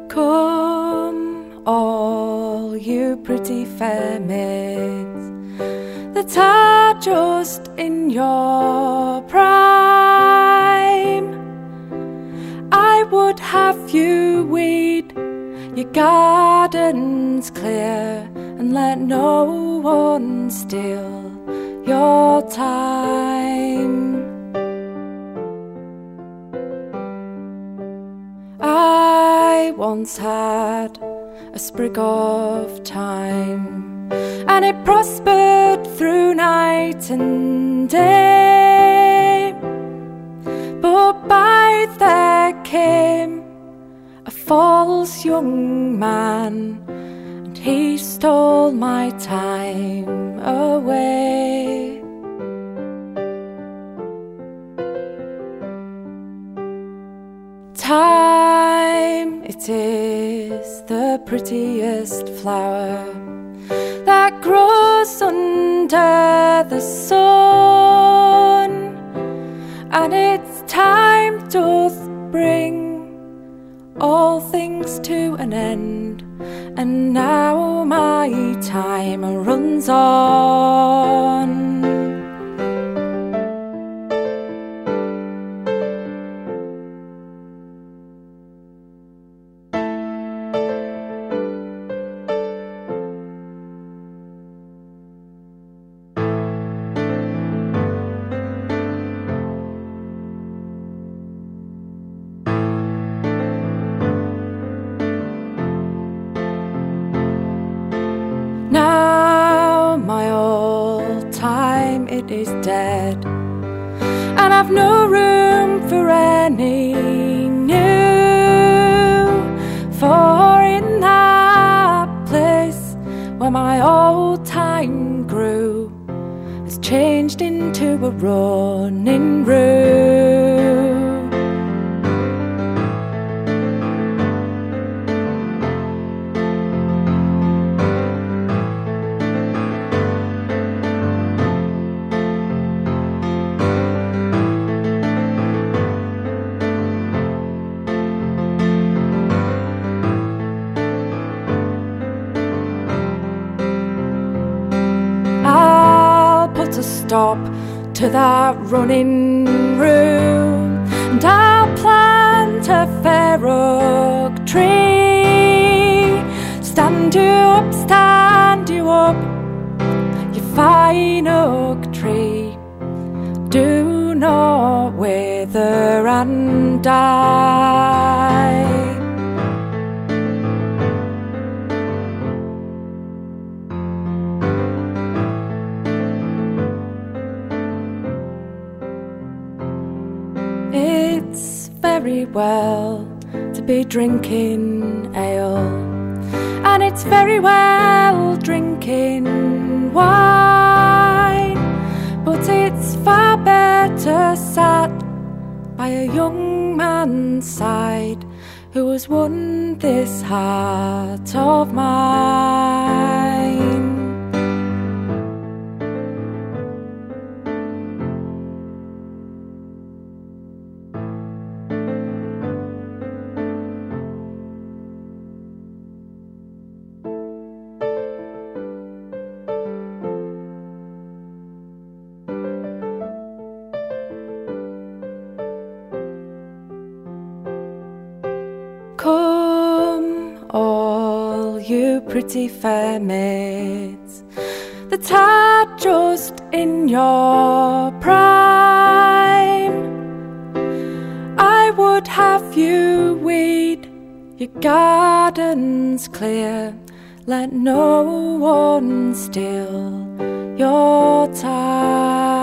Come, all you pretty fair maids that are just in your prime. I would have you weed your gardens clear and let no one steal your time. I once had a sprig of time, and it prospered through night and day. But by there came a false young man, and he stole my time away. Time, it is the prettiest flower that grows under the sun, and its time doth bring all things to an end, and now my time runs on. Now my old time, it is dead, and I've no room for any new. For in that place where my old time grew has changed into a running rue. To stop to that running room, and I'll plant a fair oak tree. Stand you up, you fine oak tree. Do not wither and die. It's very well to be drinking ale, and it's very well drinking wine, but it's far better sat by a young man's side who has won this heart of mine. Come, all you pretty fair maids that are just in your prime. I would have you weed your gardens clear, let no one steal your time.